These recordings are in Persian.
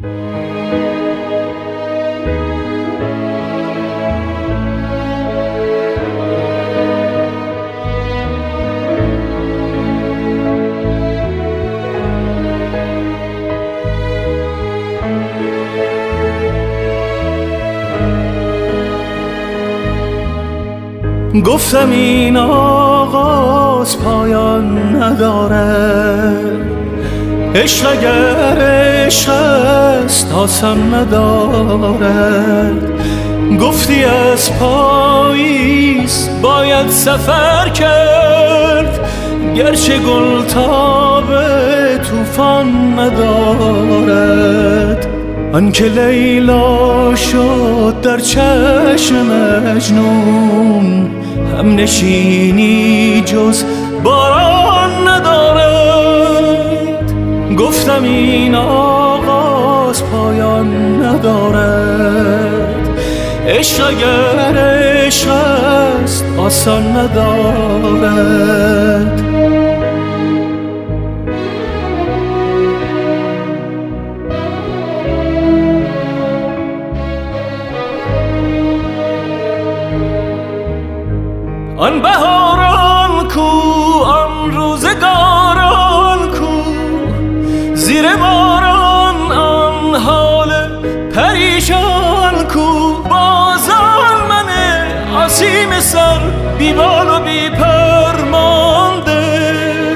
گفتم این آغاز پایان نداره، عشق اگر عشق است آسان نداره. گفتی از پاییز باید سفر کرد، گرچه گل تاب طوفان ندارد. آنکه لیلا شد در چشم مجنون، هم نشینی جز باران ندارد. گفتم این آغاز پایان ندارد، عشق اگر عشق است آسان ندارد. آن بهاران کو، آن روزگاران کو، زیر باران آن حال پریشان کو. بازان من آسیم سر بی بال و بی پر مانده،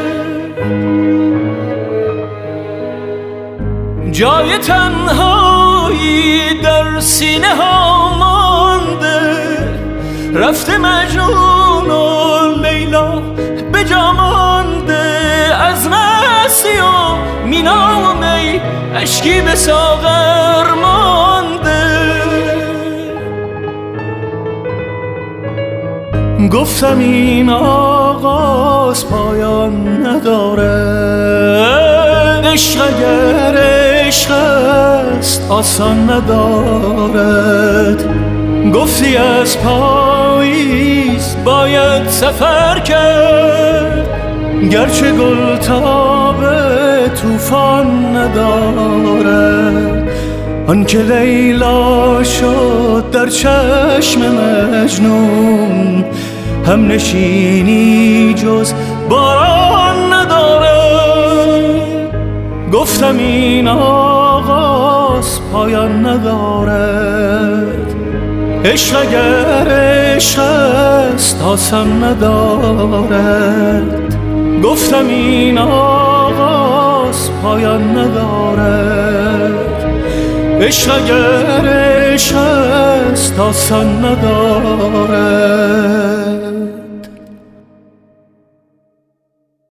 جای تنهایی در سینه ها مانده. رفته مجنون و لیلا به جا مانده، از مستی و مینا و می اشکی به ساغر مانده. گفتم این آغاز پایان نداره، عشق اگر عشق است آسان ندارد. گفتی از پاییز باید سفر کرد، گرچه گل تاب طوفان ندارد. آنکه لیلا شد در چشم مجنون، هم نشینی جز باران ندارد. گفتم این آغاز پایان ندارد، عشق اگر عشق است آسان ندارد. گفتم این آغاز پایان ندارد، عشق اگر عشق است آسان ندارد.